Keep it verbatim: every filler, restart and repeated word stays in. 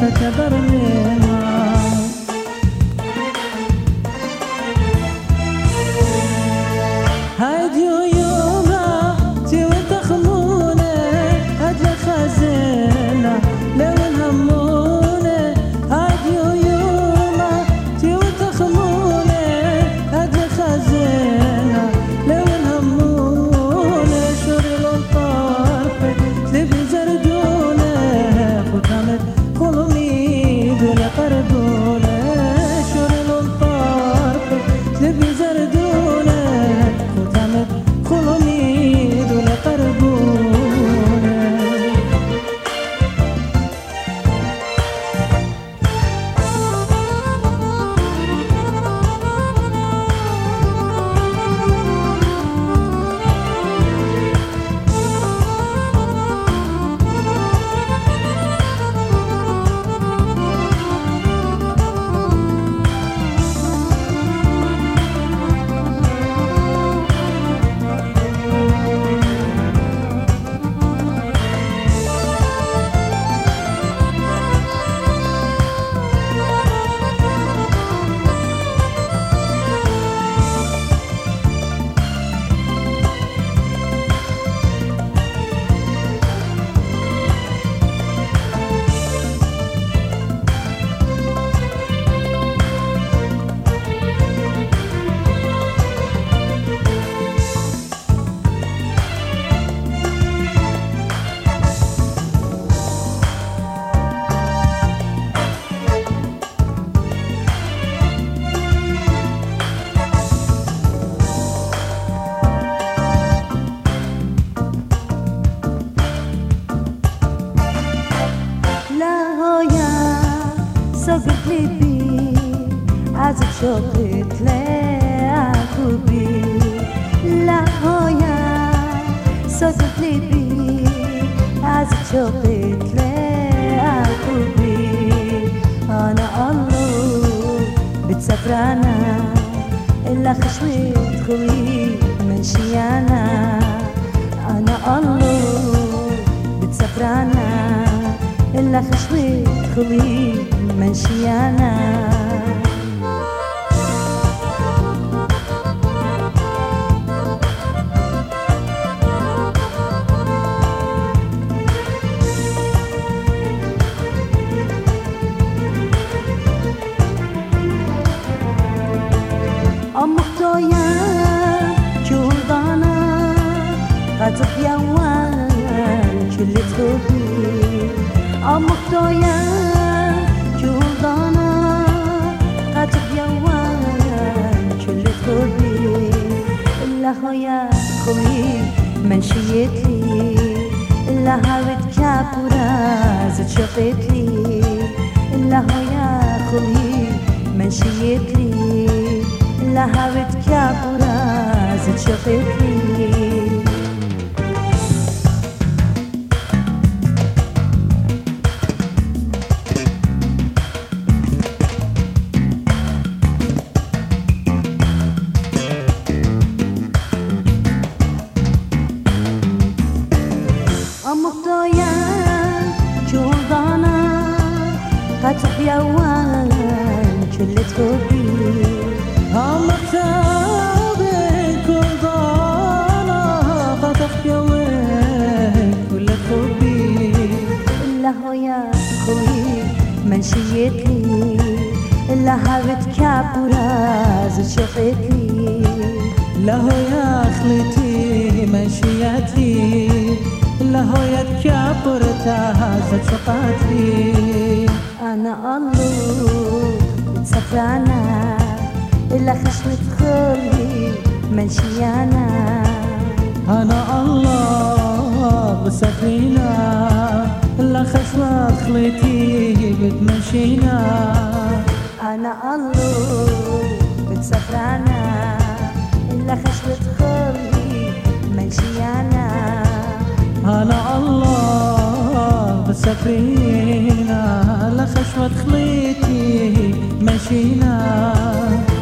تكبرنا هاديو يوما تي وتخمونا هاد خزينا لو نهمونا هاديو يوما تي وتخمونا هاد خزينا لو نهمونا شوري للطرف تلبي زردونا ختامت خلمي دول قربونا شوري للطرف تلبي زردونا خلمي دول قربونا صقت لبي عزك شوقت لعقوبي لا هويا صقت لبي عزك شوقت لعقوبي أنا الله بتسفرانا إلا خشوت خوي منشي أنا أنا الله بتسفرانا إلا خشوت خوي منشي أنا أمختويا جودانا قطب يوان كل تخبي أمختويا جودانا قطب يوان كل تخبي إلا خويا خوي منشيتلي إلا هاوت كابورا زد شقتلي إلا خويا خوي منشيتلي إلا هاوت كابورا زد شقتلي أمختويا جودانا قطب يوان كل تخبي أمختويا جودانا قطب يوان كل تخبي إلا هويا خوي منشيتلي إلا هاوت كابورا زد شقتلي لا هويا خليتي منشيتلي لا هويا كابورتا زد شقتلي أنا الله بتسفرانا إلا خشمت خلي منشي أنا أنا الله بسفينا إلا خشمت خليتي بتمشينا أنا الله بتسفرانا إلا خشمت خلي منشي أنا أنا الله بسفينا إلا خشمت خليتي مشينا